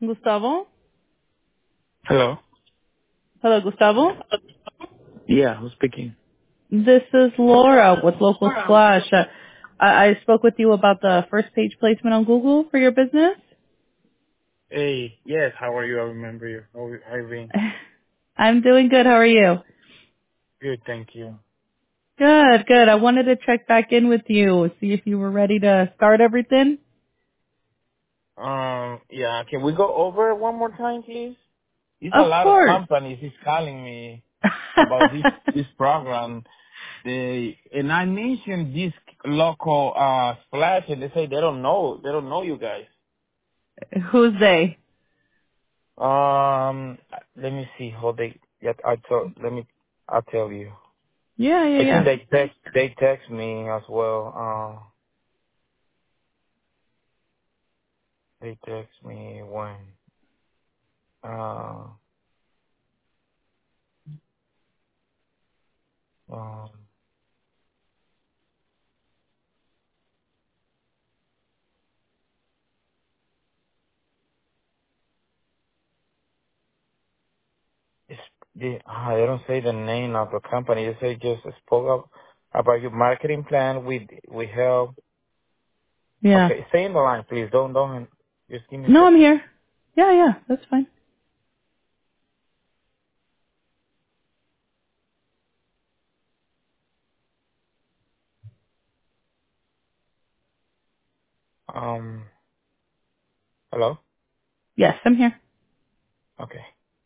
Gustavo? Hello. Hello, Gustavo? Yeah, who's speaking? This is Laura with Local Splash. I spoke with you about the first page placement on Google for your business. Hey, yes, how are you? I remember you. How you been? I'm doing good. How are you? Good, thank you. Good, good. I wanted to check back in with you, see if you were ready to start everything. Yeah, can we go over it one more time, please? It's a Of lot of course. companies is calling me about this program. And I mentioned this local splash, and they say they don't know you guys. Who's they? Let me see how they. Yeah, I'll tell you. Yeah, yeah, I think yeah. they text me as well. They text me when. Uh, um, it's, they don't say the name of the company. They say just spoke up about your marketing plan. We help. Yeah. Okay, stay in the line, please. Don't. Just give me a No, I'm second. here. Yeah, yeah, that's fine. Um, hello. Yes, I'm here. Okay.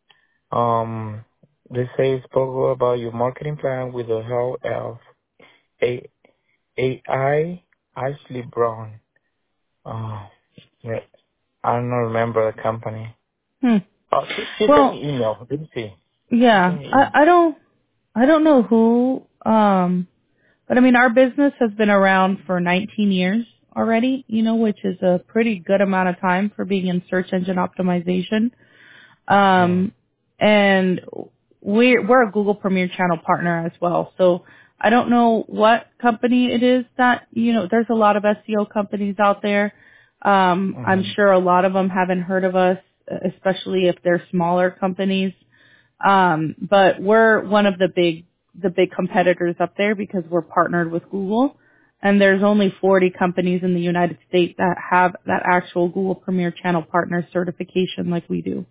They say spoke about your marketing plan with the help of A AI Ashley Brown. Yeah, I don't remember the company. Hmm. Oh, she sent Well, me email. Didn't she? She yeah, sent me email. I don't know who, but I mean, our business has been around for 19 years already, which is a pretty good amount of time for being in search engine optimization. Mm. Um, and we're a Google Premier Channel partner as well. So I don't know what company it is that, there's a lot of SEO companies out there. I'm Mhm. sure a lot of them haven't heard of us, especially if they're smaller companies. But we're one of the big competitors up there because we're partnered with Google. And there's only 40 companies in the United States that have that actual Google Premier Channel Partner certification like we do.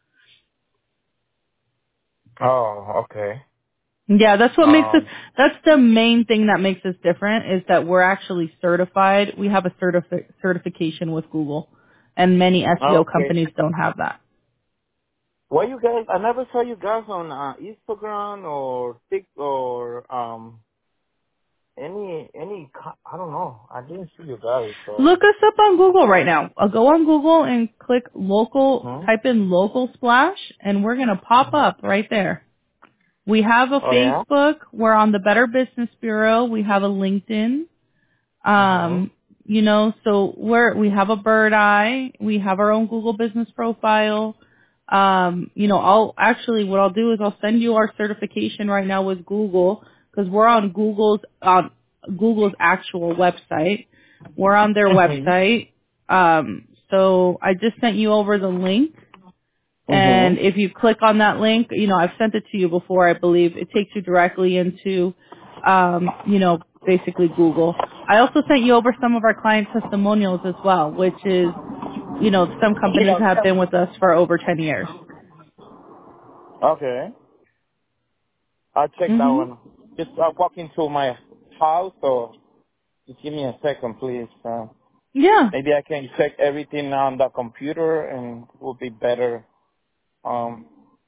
Oh, okay. Yeah, that's what makes us, Um. that's the main thing that makes us different is that we're actually certified. We have a certification with Google and many SEO Okay. companies don't have that. What you guys? I never saw you guys on Instagram or Tik or I don't know. I didn't see you guys. Look So. us up on Google right now. I'll go on Google and click local, Hmm. type in local splash and we're going to pop up right there. We have a Oh yeah. Facebook. We're on the Better Business Bureau. We have a LinkedIn. Mhm. So we have a bird eye. We have our own Google business profile. What I'll do is I'll send you our certification right now with Google because we're on Google's actual website. We're on their Mhm. website. So I just sent you over the link. And Mhm. if you click on that link, I've sent it to you before, I believe. It takes you directly into, basically Google. I also sent you over some of our client testimonials as well, which is, some companies have been with us for over 10 years. Okay. I'll check that hmm one. Just walk into my house, so just give me a second, please. Yeah. Maybe I can check everything on the computer, and it will be better. Um.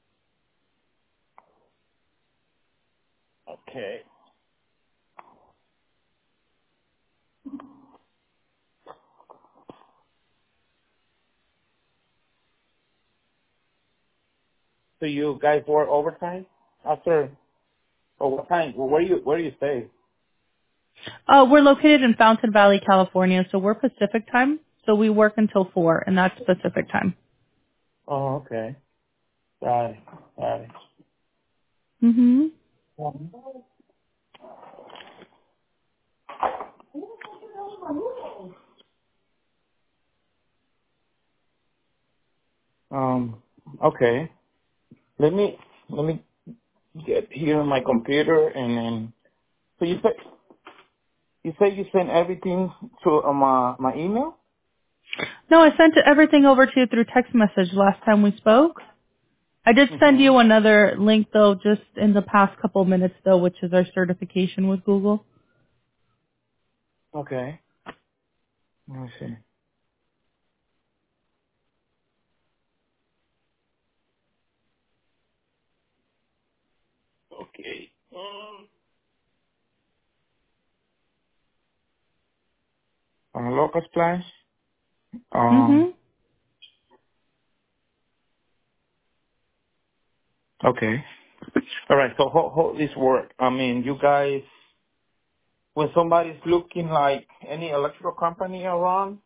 Okay. So you guys work overtime after? Or what time? Where do you stay? We're located in Fountain Valley, California, so we're Pacific time. So we work until 4, and that's Pacific time. Oh, okay. Got it. Got it. hmm Okay. Let me get here on my computer and then. So you say you sent everything to my email? No, I sent everything over to you through text message last time we spoke. I did send Mm-hmm. you another link though, just in the past couple minutes though, which is our certification with Google. Okay. Let me see. Okay. On Locust Plans. Mhm. Okay. All right. So how this work? I mean, you guys, when somebody's looking like any electrical company around.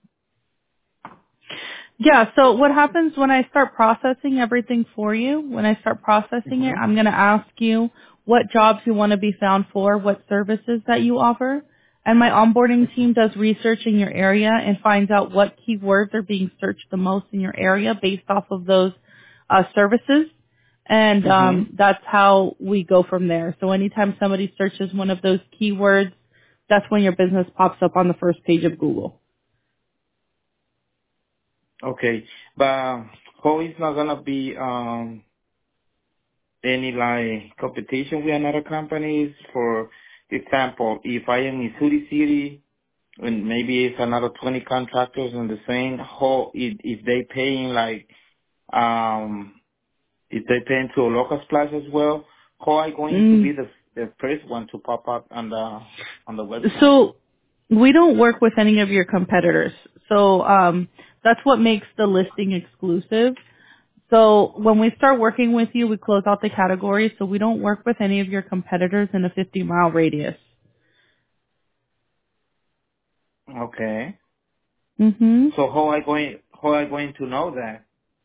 Yeah, so what happens when I start processing everything for you, when I start processing it, Mm-hmm. I'm going to ask you what jobs you want to be found for, what services that you offer, and my onboarding team does research in your area and finds out what keywords are being searched the most in your area based off of those services. And Mm-hmm. that's how we go from there. So anytime somebody searches one of those keywords, that's when your business pops up on the first page of Google. Okay. But how is not gonna be any like competition with another companies? For example, if I am in Missouri City and maybe it's another 20 contractors in the same, how if they paying like um if they paying to a local splash as well, how are I going to Mm. be the first one to pop up on the website? So we don't work with any of your competitors. So that's what makes the listing exclusive. So when we start working with you, we close out the categories. So we don't work with any of your competitors in a 50-mile radius. Okay. hmm So how I going to know that?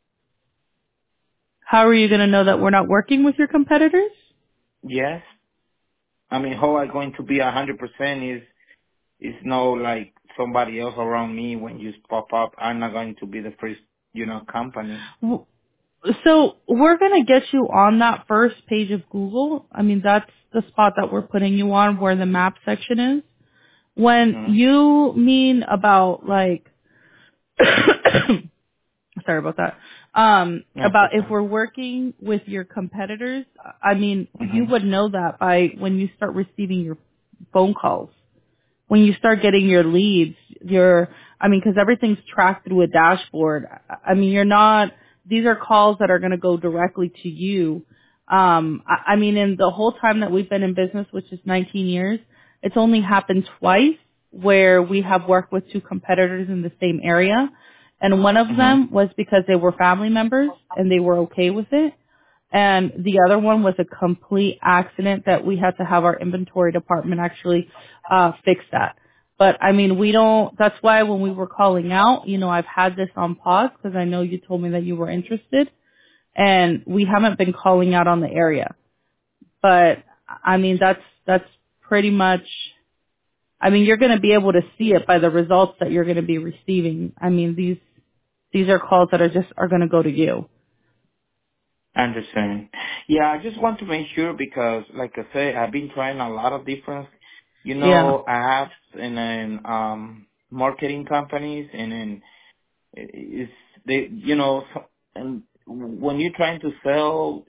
How are you going to know that we're not working with your competitors? Yes. I mean, how I going to be 100% is no like somebody else around me when you pop up. I'm not going to be the first, company. W- So we're going to get you on that first page of Google. I mean, that's the spot that we're putting you on where the map section is. When Hmm. you mean about like sorry about that. That's About if okay. we're working with your competitors, I mean, you Hmm. would know that by when you start receiving your phone calls when you start getting your leads, because everything's tracked through a dashboard. I mean, these are calls that are going to go directly to you. In the whole time that we've been in business, which is 19 years, it's only happened twice where we have worked with two competitors in the same area. And one of Hmm. them was because they were family members and they were okay with it. And the other one was a complete accident that we had to have our inventory department actually fix that. But I mean, that's why when we were calling out, I've had this on pause because I know you told me that you were interested and we haven't been calling out on the area. But I mean, that's pretty much, you're going to be able to see it by the results that you're going to be receiving. I mean, these are calls that are going to go to you. I understand. Yeah, I just want to make sure because, like I say, I've been trying a lot of different, Yeah. apps and then marketing companies, and then it's they, and when you're trying to sell,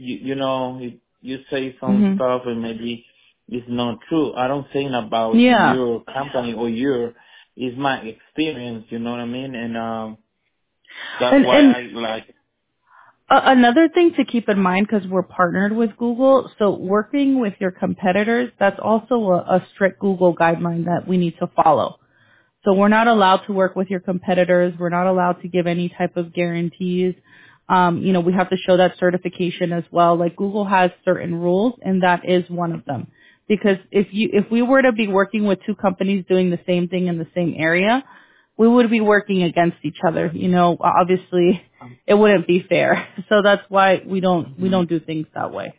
you say some Mhm. stuff and maybe it's not true. I don't think about Yeah. your company or it's my experience. You know what I mean? And that's why And I like. another thing to keep in mind, because we're partnered with Google, so working with your competitors, that's also a strict Google guideline that we need to follow. So we're not allowed to work with your competitors. We're not allowed to give any type of guarantees. We have to show that certification as well. Like Google has certain rules, and that is one of them. Because if we were to be working with two companies doing the same thing in the same area, we would be working against each other. Obviously, it wouldn't be fair. So that's why we Mhm. don't do things that way.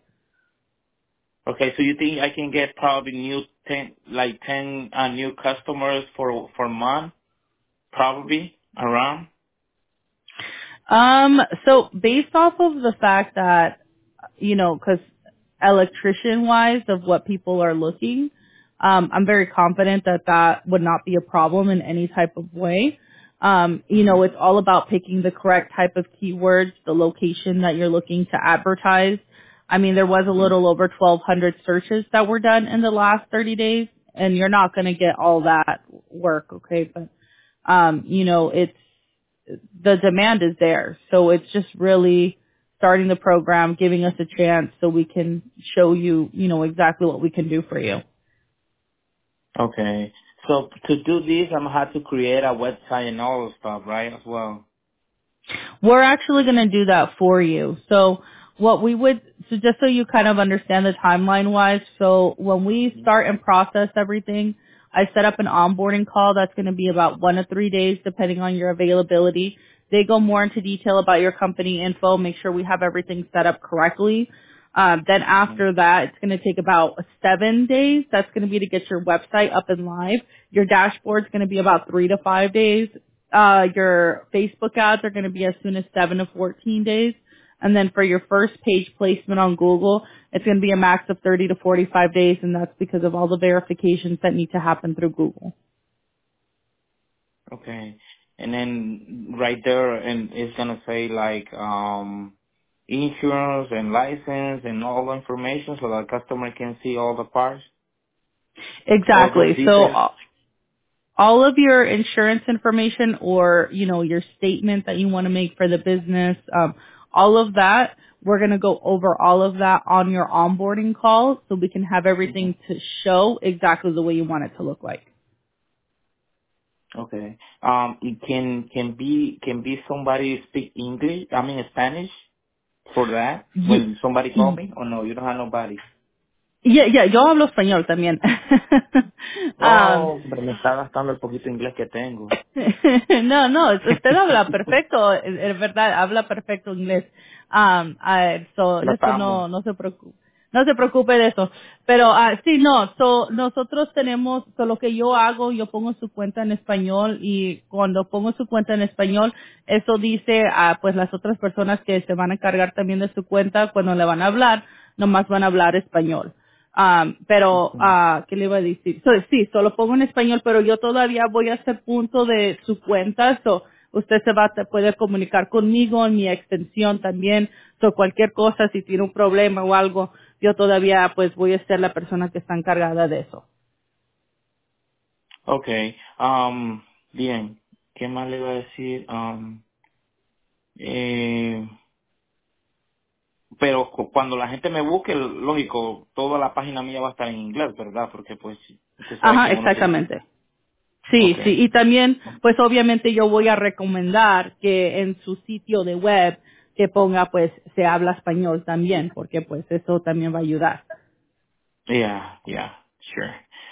Okay, so you think I can get probably 10 new customers for a month, probably around? So based off of the fact that, because electrician wise of what people are looking, I'm very confident that that would not be a problem in any type of way. Mhm. It's all about picking the correct type of keywords, the location that you're looking to advertise. I mean, there was a Mhm. little over 1,200 searches that were done in the last 30 days, and you're not going to get all that work, okay? But, it's, the demand is there. So it's just really starting the program, giving us a chance so we can show you, exactly what we can do for you. Okay. So to do this, I'm gonna have to create a website and all the stuff, right? As well. We're actually going to do that for you. So what we would, so just so you kind of understand the timeline wise, so when we Mhm. start and process everything, I set up an onboarding call that's going to be about 1 to 3 days depending on your availability. They go more into detail about your company info, make sure we have everything set up correctly. Then Mhm. after that, it's going to take about 7 days. That's going to be to get your website up and live. Your dashboard's going to be about 3 to 5 days. Your Facebook ads are going to be as soon as 7 to 14 days. And then for your first page placement on Google, it's going to be a max of 30 to 45 days, and that's because of all the verifications that need to happen through Google. Okay. And then right there, and it's gonna say like insurance and license and all the information, so the customer can see all the parts, all those Exactly. So details. all of your insurance information or, your statement that you want to make for the business, all of that, we're going to go over all of that on your onboarding call so we can have Mhm. everything to show exactly the way you want it to look like. Okay. It can be somebody speak English? I mean Spanish for that Ye- when somebody call me? Or no, you don't have nobody. yo hablo español también. um, Oh, hombre, me está gastando el poquito inglés que tengo. no, no, usted habla perfecto, es verdad, habla perfecto inglés. De eso Tratamos. no se preocupe. No se preocupe de eso. Pero sí, no, nosotros tenemos, lo que yo hago, yo pongo su cuenta en español y cuando pongo su cuenta en español, eso dice a pues las otras personas que se van a encargar también de su cuenta, cuando le van a hablar, nomás van a hablar español. Pero, ¿qué le iba a decir? Sí, solo pongo en español, pero yo todavía voy a ese punto de su cuenta, usted se puede comunicar conmigo en mi extensión también, cualquier cosa, si tiene un problema o algo, yo todavía pues voy a ser la persona que está encargada de eso. Okay. Bien. ¿Qué más le iba a decir? Eh, pero cuando la gente me busque, lógico, toda la página mía va a estar en inglés, ¿verdad? Porque pues usted sabe que Ajá, uno tiene que... exactamente. Sí, sí, Okay. y también, pues obviamente yo voy a recomendar que en su sitio de web que ponga pues se habla español también, porque pues eso también va a ayudar. Yeah, yeah, sure.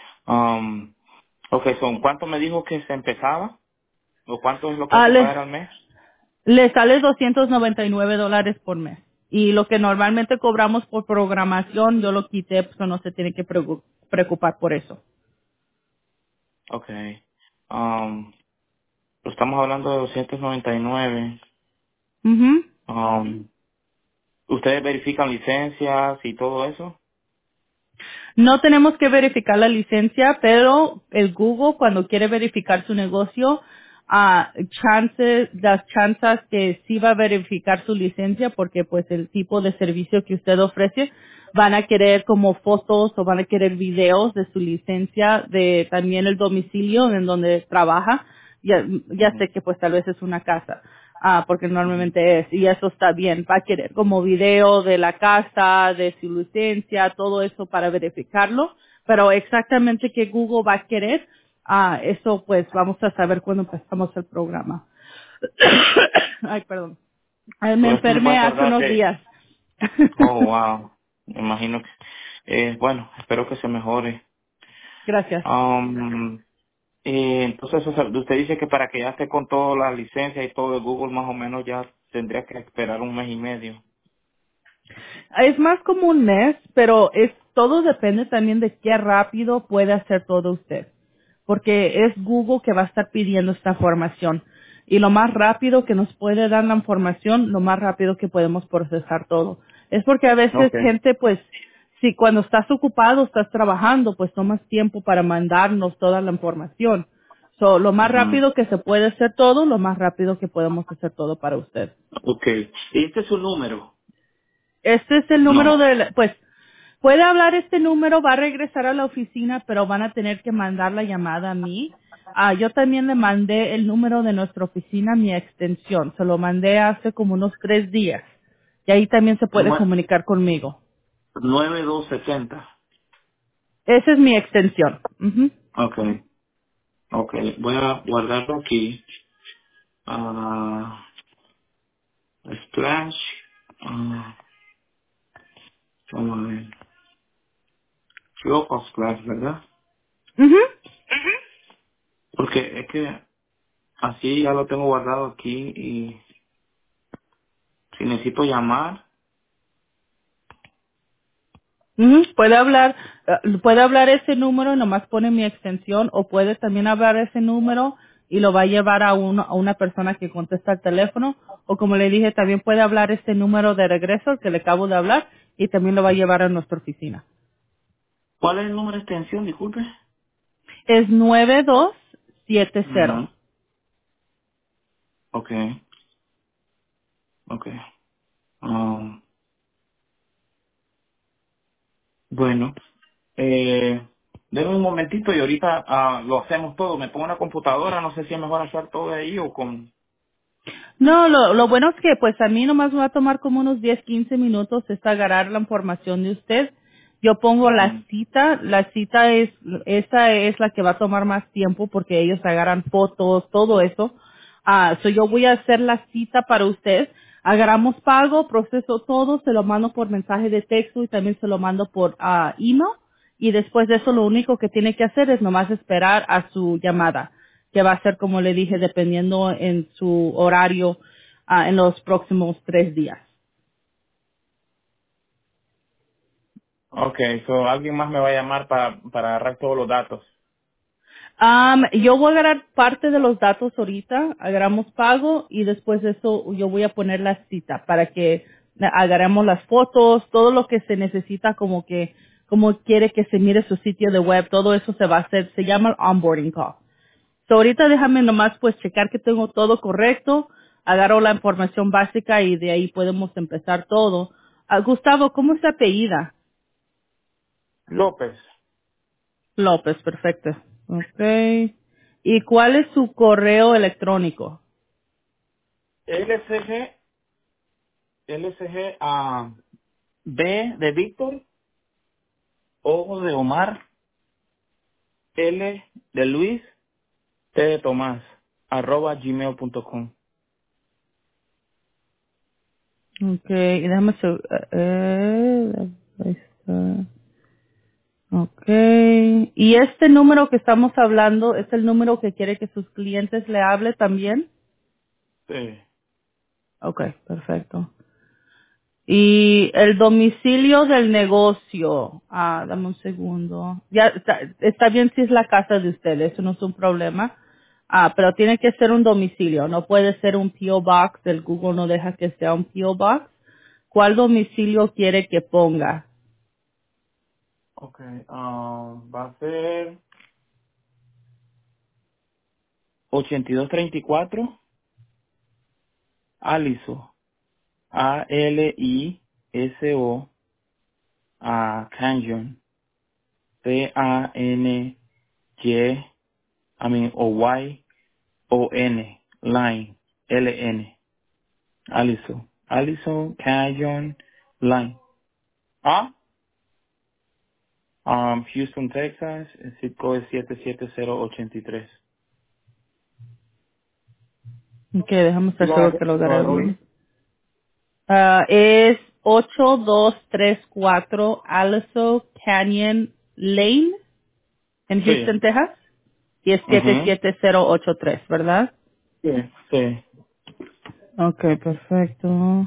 Okay, so, ¿cuánto me dijo que se empezaba? ¿O cuánto es lo que hay Ah, que le, pagar al mes? le sale $299 por mes. Y lo que normalmente cobramos por programación, yo lo quité, pues no se tiene que preocupar por eso. Okay. Estamos hablando de 299. Ujú. ¿Ustedes verifican licencias y todo eso? No tenemos que verificar la licencia, pero el Google cuando quiere verificar su negocio, las chances que sí va a verificar su licencia, porque pues el tipo de servicio que usted ofrece, van a querer como fotos o van a querer videos de su licencia, de también el domicilio en donde trabaja. Ya Ujú, sé que pues tal vez es una casa, porque ujú. normalmente es, y eso está bien, va a querer como video de la casa, de su licencia, todo eso para verificarlo, pero exactamente qué Google va a querer, eso pues vamos a saber cuando empezamos el programa. Ay, perdón. Me Pero esto se enfermé puede hace tardar unos de... días. Oh, wow. Me imagino que... bueno, espero que se mejore. Gracias. Entonces, o sea, usted dice que para que ya esté con todas las licencias y todo de Google, más o menos ya tendría que esperar un mes y medio. Es más como un mes, pero todo depende también de qué rápido puede hacer todo usted. Porque es Google que va a estar pidiendo esta formación. y lo más rápido que nos puede dar la información, lo más rápido que podemos procesar todo. Es porque a veces Okay. gente, pues, si cuando estás ocupado, estás trabajando, pues tomas tiempo para mandarnos toda la información. So, lo más Ujú. rápido que se puede hacer todo, lo más rápido que podemos hacer todo para usted. Okay. ¿Y este es su número? Este es el número No. pues, puede hablar este número, va a regresar a la oficina, pero van a tener que mandar la llamada a mí. Yo también le mandé el número de nuestra oficina, mi extensión. Se lo mandé hace como unos 3 días. Y ahí también se puede Nue- comunicar conmigo. 9270. Esa es mi extensión. Ujú. Okay. Okay. Voy a guardarlo aquí. Ah, Splash. Ah, vamos a ver. Yo o Splash, ¿verdad? Ujú. Porque es que así ya lo tengo guardado aquí y si necesito llamar. Ujú, puede hablar ese número y nomás pone mi extensión o puede también hablar ese número y lo va a llevar a una persona que contesta el teléfono o como le dije también puede hablar este número de regreso el que le acabo de hablar y también lo va a llevar a nuestra oficina. ¿Cuál es el número de extensión? Disculpe. Es 9270. Ujú. Okay. Okay. Ah, bueno. Denme un momentito y ahorita lo hacemos todo. Me pongo una computadora, no sé si es mejor hacer todo de ahí o con... No, lo bueno es que pues a mí nomás me va a tomar como unos 10, 15 minutos es agarrar la información de usted. Yo pongo Ujú. la cita esa es la que va a tomar más tiempo porque ellos agarran fotos, todo eso. Yo voy a hacer la cita para usted. Agarramos pago, proceso todo, se lo mando por mensaje de texto y también se lo mando por email. Y después de eso lo único que tiene que hacer es nomás esperar a su llamada que va a ser, como le dije, dependiendo en su horario en los próximos 3 días. Okay, so alguien más me va a llamar para agarrar todos los datos. Yo voy a agarrar parte de los datos ahorita, agarramos pago y después de eso yo voy a poner la cita para que agarremos las fotos, todo lo que se necesita como quiere que se mire su sitio de web, todo eso se va a hacer, se llama el onboarding call. So, ahorita déjame nomás pues checar que tengo todo correcto, agarro la información básica y de ahí podemos empezar todo. Gustavo, ¿cómo se apellida? López. López, perfecto. Okay. ¿Y cuál es su correo electrónico? LSG, LSG, B de Víctor, O de Omar, L de Luis, T de Tomás, @gmail.com. Okay, y déjame ahí está. Okay. ¿Y este número que estamos hablando es el número que quiere que sus clientes le hable también? Sí. Okay, perfecto. Y el domicilio del negocio, dame un segundo. Ya está bien si es la casa de ustedes, eso no es un problema. Pero tiene que ser un domicilio, no puede ser un P.O. Box, el Google no deja que sea un P.O. Box. ¿Cuál domicilio quiere que ponga? Okay, va a ser 8234 Aliso, Aliso, Canyon, Canyon, Oyon, Line, LN, Allison, Canyon, Line. Houston, Texas, el zip code es 77083. Ok, déjame ¿Sí estar lo seguro agarró? que lo ¿Lo agarré agarró bien. bien? Es 8234 Aliso Canyon Lane en Sí. Houston, Texas. Y es Ujú. 77083, ¿verdad? Sí. Sí. Okay, perfecto.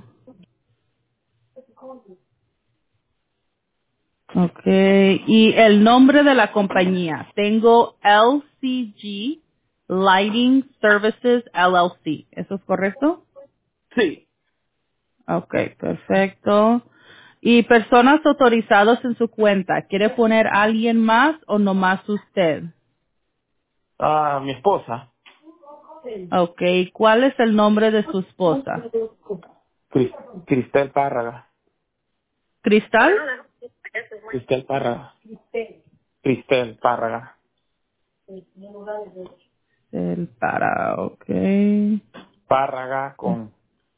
Okay, y el nombre de la compañía. Tengo LCG Lighting Services LLC. ¿Eso es correcto? Sí. Okay, perfecto. ¿Y personas autorizadas en su cuenta? ¿Quiere poner a alguien más o nomás usted? Mi esposa. Okay, ¿cuál es el nombre de su esposa? Cris- Cristel Párraga. ¿Cristal? Cristel Párraga. Cristel Párraga. El para, okay. Párraga con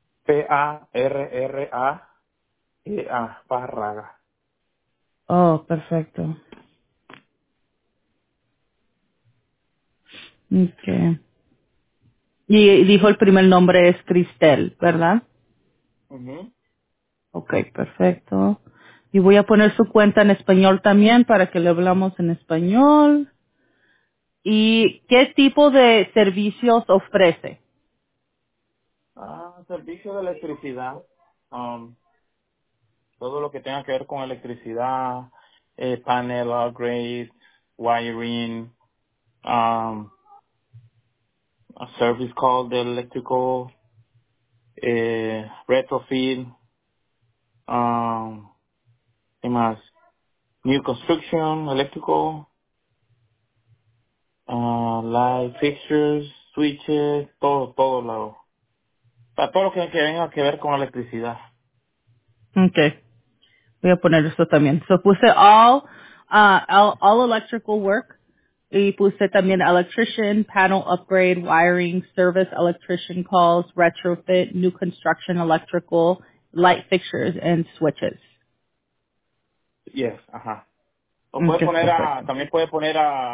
Parraa. Párraga. Oh, perfecto. Okay. Y dijo el primer nombre es Cristel, ¿verdad? Ujú. Okay, perfecto. Y voy a poner su cuenta en español también para que le hablamos en español. ¿Y qué tipo de servicios ofrece? Servicio de electricidad. Um, todo lo que tenga que ver con electricidad, panel upgrade, wiring, um, a service call de electrical, retrofit, ¿qué más? New construction, electrical, light fixtures, switches, todo todo lo que venga que ver con electricidad. Okay, voy a poner esto también. So puse all electrical work y puse también electrician, panel upgrade, wiring, service electrician calls, retrofit, new construction electrical, light fixtures and switches. Yes, ajá. O puede Okay, poner perfecto. también puede poner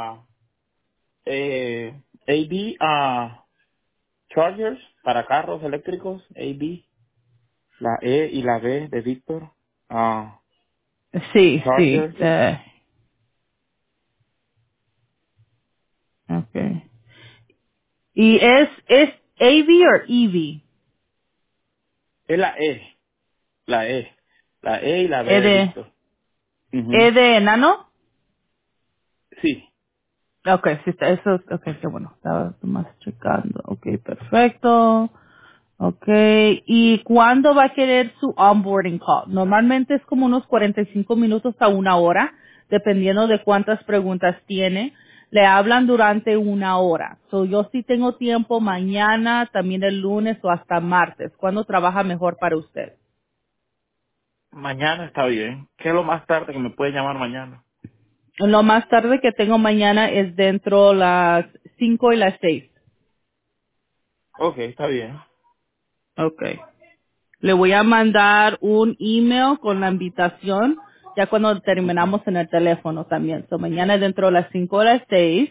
AD, chargers para carros eléctricos, AD, la E y la B de Víctor, Sí, sí. chargers, Okay. ¿Y es AV o EV? es la E, la E y la B ¿E de de, Víctor. Ujú. e de enano? Sí, Okay, sí, eso es, okay, qué bueno, estaba más checando. Okay, perfecto. Okay, ¿y cuándo va a querer su onboarding call? Normalmente es como unos 45 minutos a una hora, dependiendo de cuántas preguntas tiene. Le hablan durante una hora. So, yo sí tengo tiempo mañana, también el lunes o hasta martes. ¿Cuándo trabaja mejor para usted? mañana está bien. ¿Qué es lo más tarde que me puede llamar mañana? Lo más tarde que tengo mañana es dentro las 5 y las 6. Ok, está bien. Okay. Le voy a mandar un email con la invitación ya cuando terminamos en el teléfono también. So, mañana dentro de las 5 o las 6.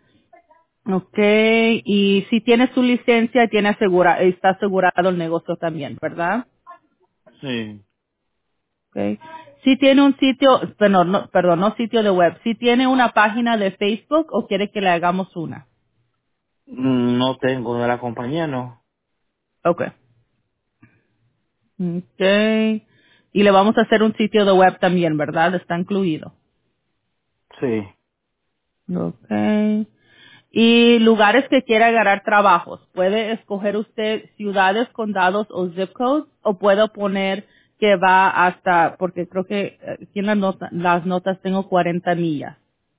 Okay. Y si tiene su licencia, está asegurado el negocio también, ¿verdad? Sí. Okay. Si tiene un sitio, perdón, no sitio de web. Si tiene una página de Facebook o quiere que le hagamos una. No tengo de la compañía, no. Okay. Okay. Y le vamos a hacer un sitio de web también, ¿verdad? Está incluido. Sí. Okay. Y lugares que quiera agarrar trabajos. Puede escoger usted ciudades, condados o zip codes o puedo poner que va hasta, porque creo que aquí en las notas tengo 40 millas.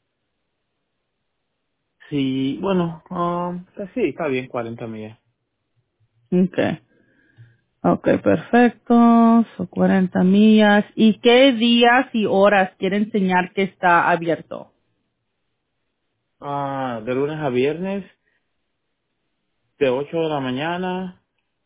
Sí, bueno, pues sí, está bien, 40 millas. Okay. Okay, perfecto. Son 40 millas. ¿Y qué días y horas quiere enseñar que está abierto? De lunes a viernes, de 8 de la mañana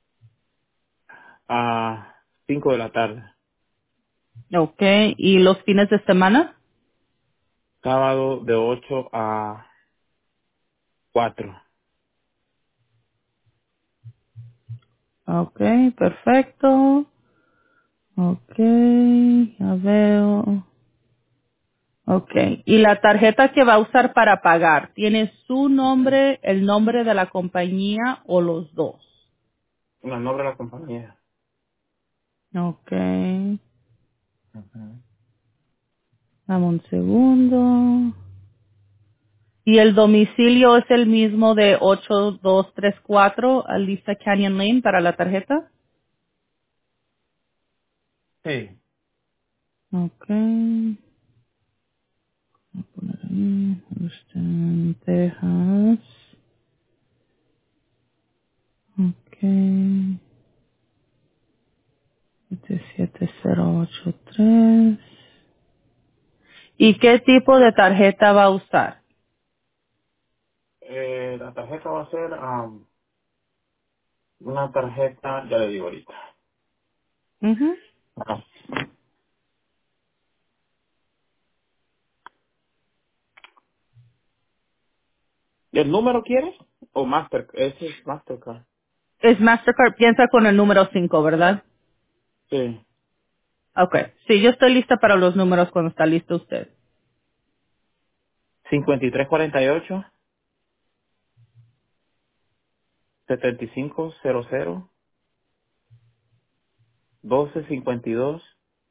a 5 de la tarde. Okay. ¿Y los fines de semana? Sábado de 8 a 4. Okay, perfecto. Okay, ya veo. Okay. ¿Y la tarjeta que va a usar para pagar tiene su nombre, el nombre de la compañía o los dos? El nombre de la compañía. Okay. Ujú. Dame un segundo. Y el domicilio es el mismo de 8234 Alicia Canyon Lane para la tarjeta. Sí. Okay. Voy a poner ahí, Houston, Texas. Okay. 77083. ¿Y qué tipo de tarjeta va a usar? La tarjeta va a ser una tarjeta, ya le digo ahorita. Ujú. Ah. ¿Y el número quieres? ¿O Master? Ese es Mastercard. Es Mastercard, piensa con el número 5, ¿verdad? Sí. Okay. Sí, yo estoy lista para los números cuando está listo usted. 5348 7500 1252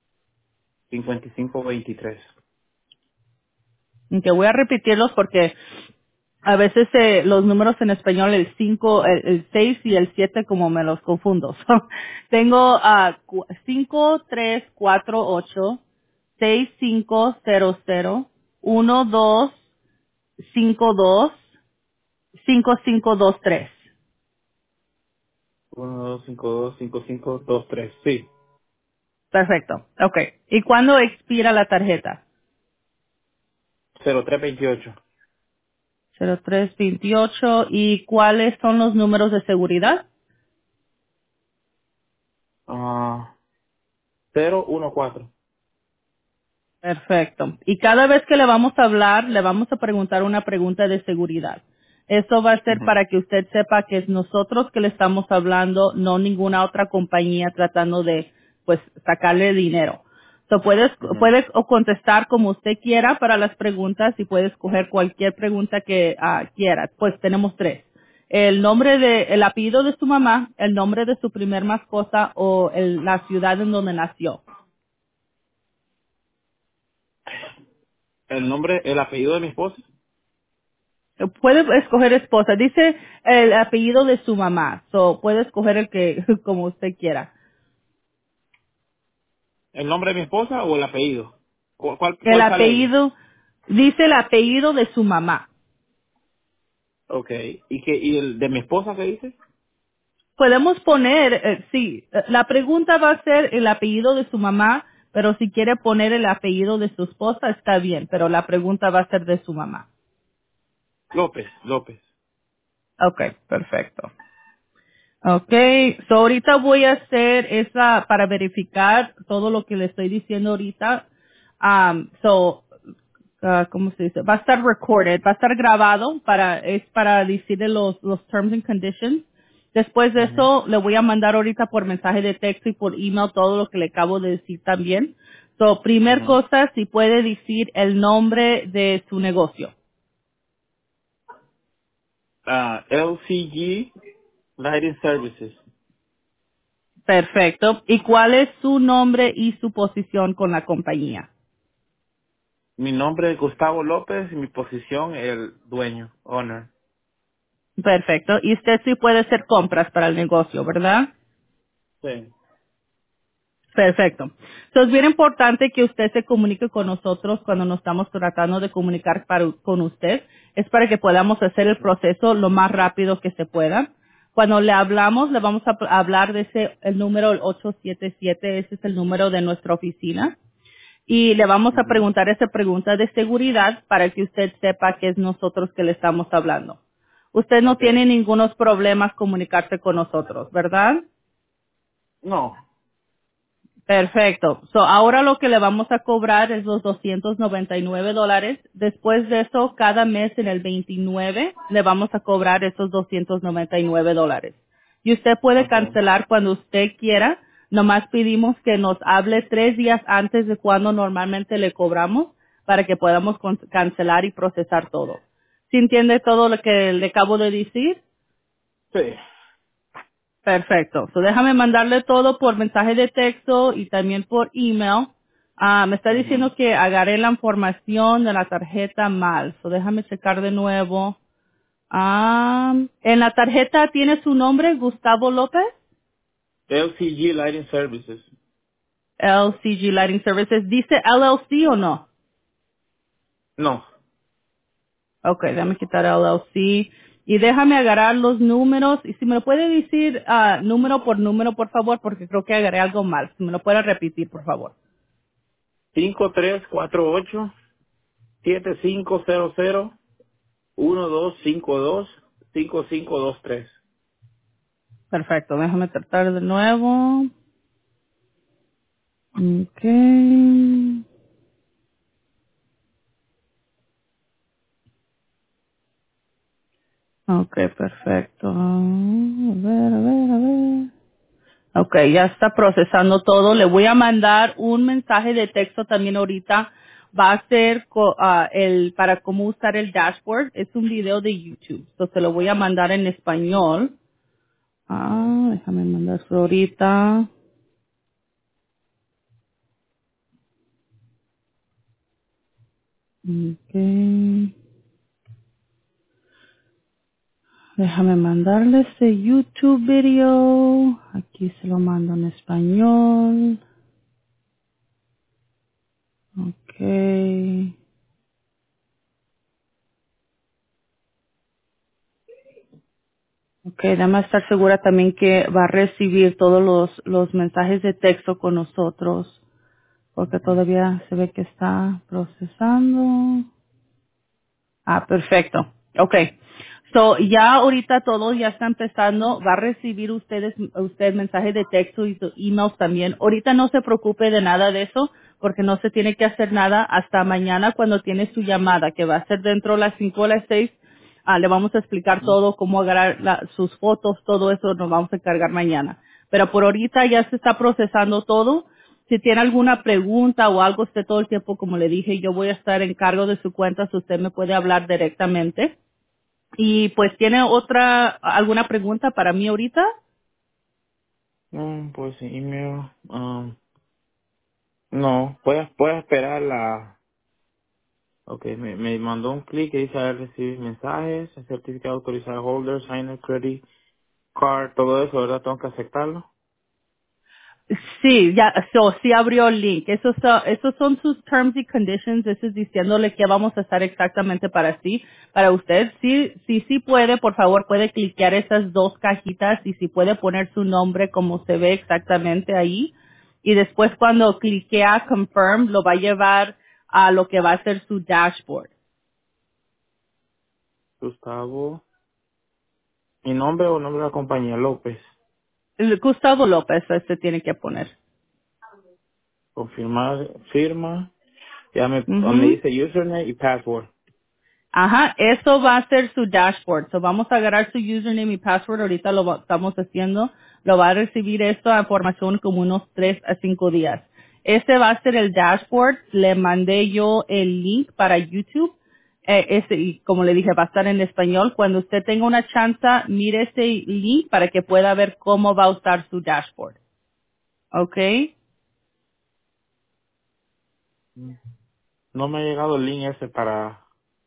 5523. Que voy a repetirlos porque a veces los números en español, el 5, el 6 y el 7 como me los confundo. So, tengo 5348 6500 1252 5523. 1252 5523. Sí. Perfecto. Okay. ¿Y cuándo expira la tarjeta? 0328. 0328. ¿Y cuáles son los números de seguridad? 014. Perfecto. Y cada vez que le vamos a hablar, le vamos a preguntar una pregunta de seguridad. Esto va a ser Ujú, para que usted sepa que es nosotros que le estamos hablando, no ninguna otra compañía tratando de, pues, sacarle dinero. So, ujú. puedes o contestar como usted quiera para las preguntas y puede escoger cualquier pregunta que quiera. Pues tenemos tres. El apellido de su mamá, el nombre de su primer mascota o la ciudad en donde nació. El nombre, el apellido de mi esposa. Puede escoger esposa. Dice el apellido de su mamá. So, puede escoger el que, como usted quiera. ¿El nombre de mi esposa o el apellido? ¿Cuál, El cuál sale ahí? apellido, dice el apellido de su mamá. Ok. ¿Y el de mi esposa qué dice? Podemos poner, sí, la pregunta va a ser el apellido de su mamá, pero si quiere poner el apellido de su esposa está bien, pero la pregunta va a ser de su mamá. López, López. Okay, perfecto. Okay, so ahorita voy a hacer esa para verificar todo lo que le estoy diciendo ahorita. ¿Cómo se dice? Va a estar recorded, va a estar grabado es para decirle los terms and conditions. Después de Ujú, eso, le voy a mandar ahorita por mensaje de texto y por email todo lo que le acabo de decir también. So, primer ujú. cosa, si puede decir el nombre de su negocio. LCG Lighting Services. Perfecto. ¿Y cuál es su nombre y su posición con la compañía? Mi nombre es Gustavo López y mi posición el dueño, owner. Perfecto. Y usted sí puede hacer compras para el negocio, ¿verdad? Sí. Perfecto. Entonces es bien importante que usted se comunique con nosotros cuando nos estamos tratando de comunicar con usted. Es para que podamos hacer el proceso lo más rápido que se pueda. Cuando le hablamos, le vamos a hablar de el número el 877, ese es el número de nuestra oficina. Y le vamos a Ujú. preguntar esa pregunta de seguridad para que usted sepa que es nosotros que le estamos hablando. Usted no Ok. tiene ningunos problemas comunicarse con nosotros, ¿verdad? No. Perfecto. So, ahora lo que le vamos a cobrar es los $299. Después de eso, cada mes en el 29 le vamos a cobrar esos $299. Y usted puede Ok. cancelar cuando usted quiera. Nomás pedimos que nos hable 3 días antes de cuando normalmente le cobramos para que podamos cancelar y procesar todo. ¿Sí entiende todo lo que le acabo de decir? Sí. Perfecto. So, déjame mandarle todo por mensaje de texto y también por email. Me está Ujú. diciendo que agarré la información de la tarjeta mal. So déjame checar de nuevo. En la tarjeta tiene su nombre, Gustavo López. LCG Lighting Services. LCG Lighting Services. ¿Dice LLC o no? No. Ok, déjame quitar LLC. Y déjame agarrar los números. Y si me lo puede decir número, por favor, porque creo que agarré algo mal. Si me lo puede repetir, por favor. 5348-7500-1252-5523. Perfecto, déjame tratar de nuevo. Ok. Ok, perfecto. A ver, a ver, a ver. Ok, ya está procesando todo. Le voy a mandar un mensaje de texto también ahorita. Va a ser para cómo usar el dashboard. Es un video de YouTube. Entonces se lo voy a mandar en español. Déjame mandarlo ahorita. Ok. Déjame mandarle ese YouTube video. Aquí se lo mando en español. Ok. Ok, déjame estar segura también que va a recibir todos los mensajes de texto con nosotros, porque todavía se ve que está procesando. Perfecto. Okay. So, ya ahorita todo ya está empezando. Va a recibir usted mensajes de texto y emails también. Ahorita no se preocupe de nada de eso, porque no se tiene que hacer nada hasta mañana cuando tiene su llamada, que va a ser dentro de las 5 o las 6. Le vamos a explicar todo, cómo agarrar sus fotos, todo eso nos vamos a encargar mañana. Pero por ahorita ya se está procesando todo. Si tiene alguna pregunta o algo, usted todo el tiempo, como le dije, yo voy a estar en cargo de su cuenta, si usted me puede hablar directamente. Y pues, ¿tiene alguna pregunta para mí ahorita? Pues email. No, puedes esperar la... Ok, me mandó un clic que dice recibir mensajes, el certificado autorizado holder, signer, credit card, todo eso, ¿verdad? Tengo que aceptarlo. Sí, ya, sí abrió el link. Esos son sus terms y conditions. Eso es diciéndole qué vamos a hacer exactamente para usted. Sí puede, por favor, puede cliquear esas dos cajitas y si puede poner su nombre como se ve exactamente ahí. Y después cuando cliquea confirm, lo va a llevar a lo que va a ser su dashboard. Gustavo. Mi nombre o nombre de la compañía, López. Gustavo López, este tiene que poner. Confirmar, firma. Ya me Ujú. dice username y password. Ajá, eso va a ser su dashboard. So vamos a agarrar su username y password, ahorita estamos haciendo, lo va a recibir esta información como unos 3 a 5 días. Este va a ser el dashboard, le mandé yo el link para YouTube, y como le dije, va a estar en español. Cuando usted tenga una chance, mire ese link para que pueda ver cómo va a usar su dashboard. ¿Ok? No me ha llegado el link ese para...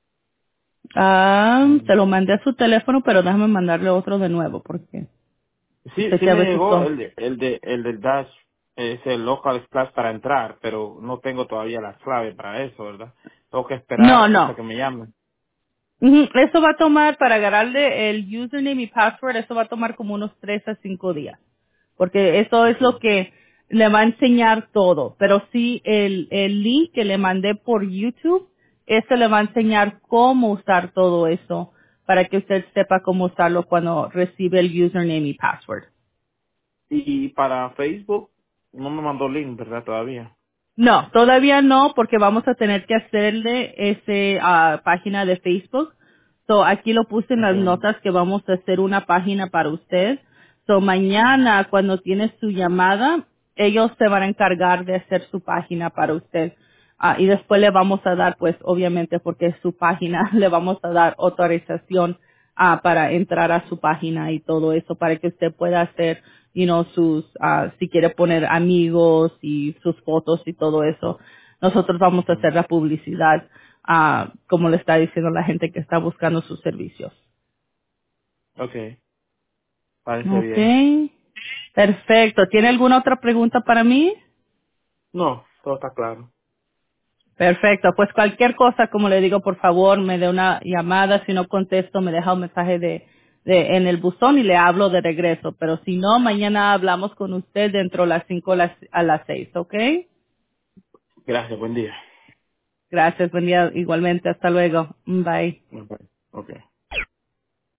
Se lo mandé a su teléfono, pero déjame mandarle otro de nuevo, porque Sí, sé sí que a me veces llegó son. el del Dash, es el Local Splash para entrar, pero no tengo todavía la clave para eso, ¿verdad? Tengo que No, esperar hasta no. que me llamen. Ujú, eso va a tomar, para agarrarle el username y password, eso va a tomar como unos 3 a 5 días. Porque eso es lo Okay. que le va a enseñar todo. Pero sí, el link que le mandé por YouTube, ese le va a enseñar cómo usar todo eso para que usted sepa cómo usarlo cuando recibe el username y password. Y para Facebook, no me mandó link, ¿verdad? Todavía. No, todavía no, porque vamos a tener que hacerle ese página de Facebook. So, aquí lo puse en las Okay. notas que vamos a hacer una página para usted. So, mañana, cuando tiene su llamada, ellos se van a encargar de hacer su página para usted. Y después le vamos a dar, pues, obviamente, porque es su página, le vamos a dar autorización para entrar a su página y todo eso, para que usted pueda hacer si quiere poner amigos y sus fotos y todo eso. Nosotros vamos a Ujú. hacer la publicidad, como le está diciendo la gente que está buscando sus servicios. Ok, parece bien. Okay. Perfecto. ¿Tiene alguna otra pregunta para mí? No, todo está claro. Perfecto. Pues cualquier cosa, como le digo, por favor, me dé una llamada. Si no contesto, me deja un mensaje en el buzón y le hablo de regreso. Pero si no, mañana hablamos con usted dentro de las 5 a las 6, ¿ok? Gracias, buen día. Gracias, buen día igualmente. Hasta luego. Bye. Ok. Ok.